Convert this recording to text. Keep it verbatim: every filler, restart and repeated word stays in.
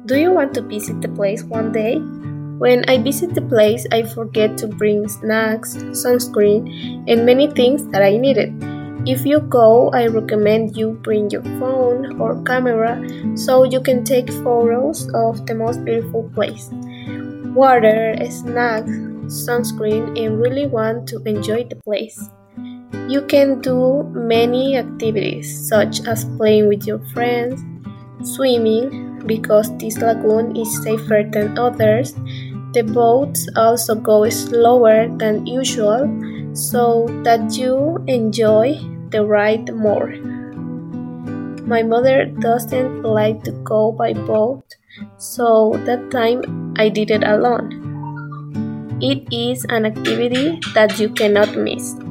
Do you want to visit the place one day? When I visit the place, I forget to bring snacks, sunscreen, and many things that I needed. If you go, I recommend you bring your phone or camera so you can take photos of the most beautiful place. Water, snacks, sunscreen, and really want to enjoy the place. You can do many activities such as playing with your friends, swimming because this lagoon is safer than others. The boats also go slower than usual so that you enjoy the ride more. My mother doesn't like to go by boat, so that time I did it alone. It is an activity that you cannot miss.